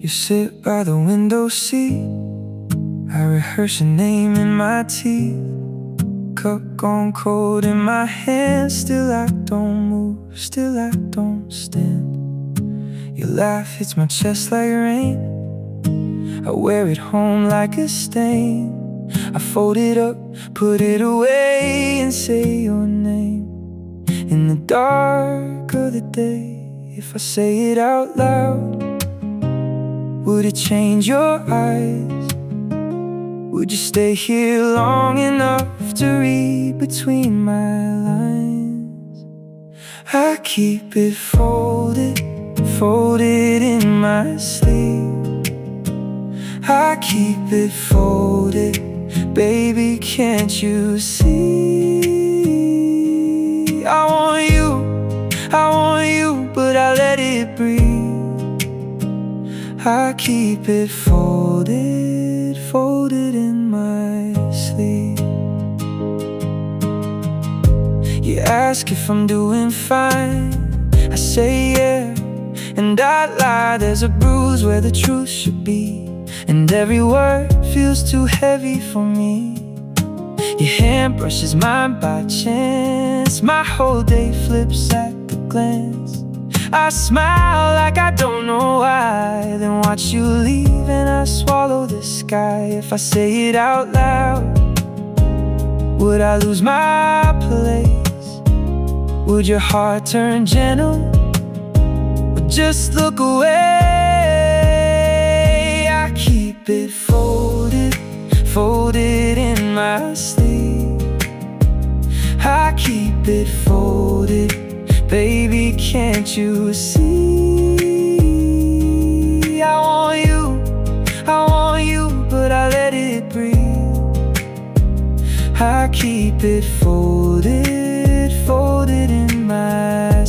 sit by the window seat. I rehearse your name in my teeth. Cup gone cold in my hand. Still I don't move, still I don't stand. Your laugh hits my chest like rain. I wear it home like a stain. I fold it up, put it away, and say your name. In the dark of the day, if I say it out loud, would it change your eyes? Would you stay here long enough to read between my lines? I keep it folded, folded in my sleeve. I keep it folded, baby, can't you see? I want you, but I let it breathe. I keep it folded, folded in my sleeve. You ask if I'm doing fine, I say yeah, and I lie. There's a bruise where the truth should be, and every word feels too heavy for me. Your hand brushes mine by chance. My whole day flips at the glance. I smile like I don't know why, then watch you leave and I swallow the sky. If I say it out loud, would I lose my place? Would your heart turn gentle, or just look away? I keep it folded, folded in my sleeve. I keep it folded, baby, can't you see? I want you, but I let it breathe. I keep it folded, folded in my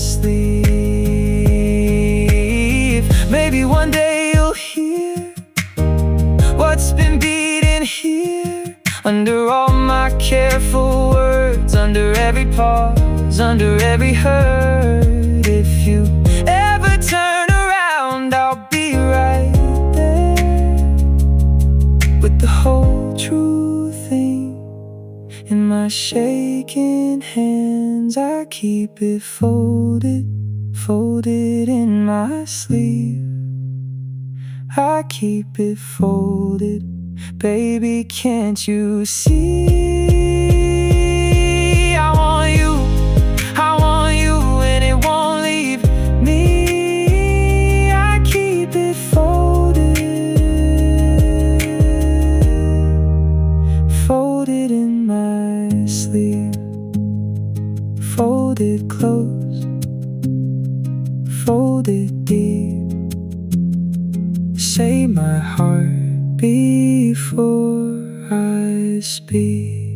sleeve. Maybe one day you'll hear what's been beating here, under all my careful words, under every pause, under every hurt. If you ever turn around, I'll be right there, with the whole true thing in my shaking hands. I keep it folded, folded in my sleeve. I keep it folded, baby, can't you see? I want you, and it won't leave me. I keep it folded, folded in my sleeve. Folded close, folded deep. Say my heart before I speak.